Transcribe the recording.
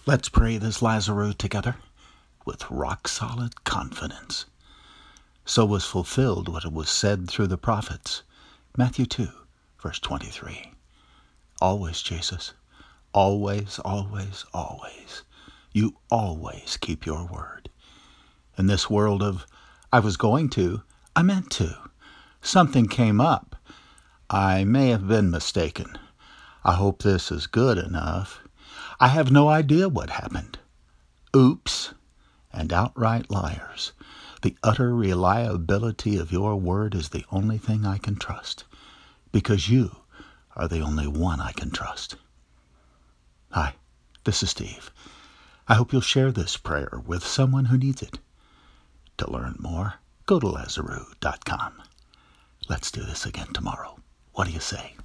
Let's pray this Lazarus together with rock-solid confidence. So was fulfilled what was said through the prophets. Matthew 2, verse 23. Always, Jesus. Always, always, always. You always keep your word. In this world of, I was going to, I meant to. Something came up. I may have been mistaken. I hope this is good enough. I have no idea what happened. Oops. And outright liars. The utter reliability of your word is the only thing I can trust, because you are the only one I can trust. Hi, this is Steve. I hope you'll share this prayer with someone who needs it. To learn more, go to Lazarus.com. Let's do this again tomorrow. What do you say?